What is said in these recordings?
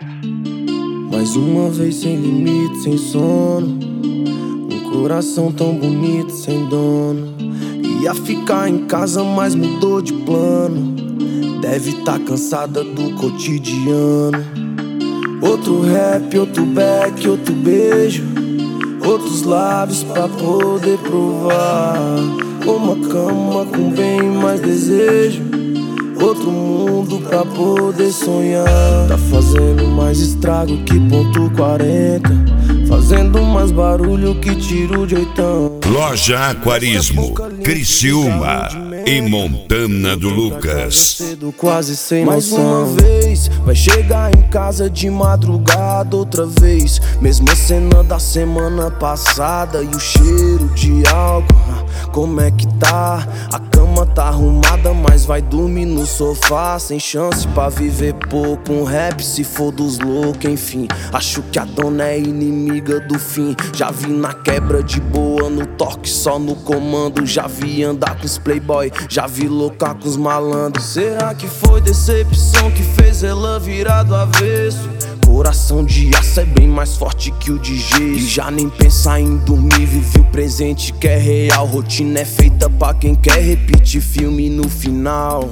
Mais uma vez sem limite, sem sono. Um coração tão bonito, sem dono. Ia ficar em casa, mas mudou de plano. Deve tá cansada do cotidiano. Outro rap, outro back, outro beijo. Outros lábios pra poder provar. Uma cama com bem mais desejo. Outro mundo pra poder sonhar. Tá fazendo mais estrago que ponto 40. Fazendo mais barulho que tiro de oitão. Loja Aquarismo, Criciúma e Montana do Lucas. Quase sem noção. Mais uma vez, vai chegar em casa de madrugada outra vez. Mesma cena da semana passada e o cheiro de álcool. Como é que tá? A cama tá arrumada, mas vai dormir no sofá. Sem chance pra viver pouco. Um rap se for dos loucos, enfim. Acho que a dona é inimiga do fim. Já vi na quebra de boa, no toque só no comando. Já vi andar com os playboy, já vi loucar com os malandros. Será que foi decepção que fez ela virar do avesso? Coração de aço é bem mais forte que o de gesso. E já nem pensar em dormir, vive o presente que é real. Rotina é feita pra quem quer repetir filme no final.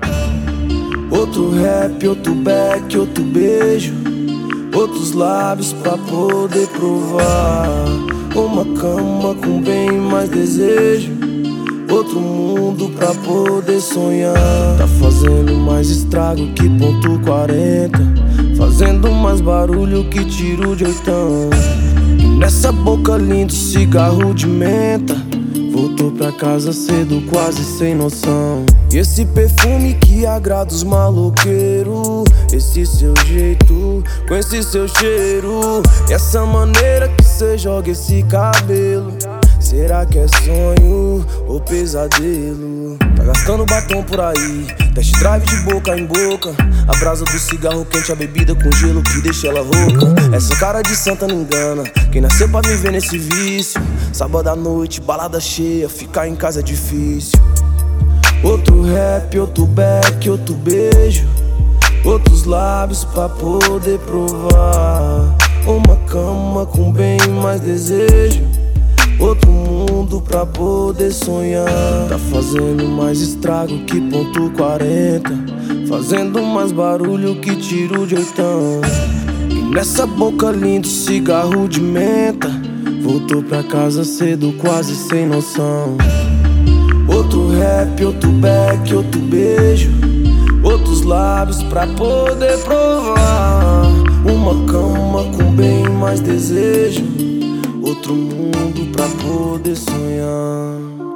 Outro rap, outro back, outro beijo. Outros lábios pra poder provar. Uma cama com bem mais desejo. Outro mundo pra poder sonhar. Tá fazendo mais estrago que ponto 40. Fazendo mais barulho que tiro de oitão. E nessa boca lindo cigarro de menta. Voltou pra casa cedo, quase sem noção. E esse perfume que agrada os maloqueiros. Esse seu jeito, com esse seu cheiro. E essa maneira que cê joga esse cabelo. Será que é sonho ou pesadelo? Tá gastando batom por aí, test drive de boca em boca. A brasa do cigarro quente, a bebida com gelo que deixa ela rouca. Essa cara de santa não engana quem nasceu pra viver nesse vício. Sábado à noite, balada cheia, ficar em casa é difícil. Outro rap, outro back, outro beijo. Outros lábios pra poder provar. Uma cama com bem mais desejo. Outro mundo pra poder sonhar. Tá fazendo mais estrago que ponto 40. Fazendo mais barulho que tiro de oitão. E nessa boca lindo cigarro de menta. Voltou pra casa cedo, quase sem noção. Outro rap, outro back, outro beijo. Outros lábios pra poder provar. Uma cama com bem mais desejo. Outro mundo pra poder sonhar.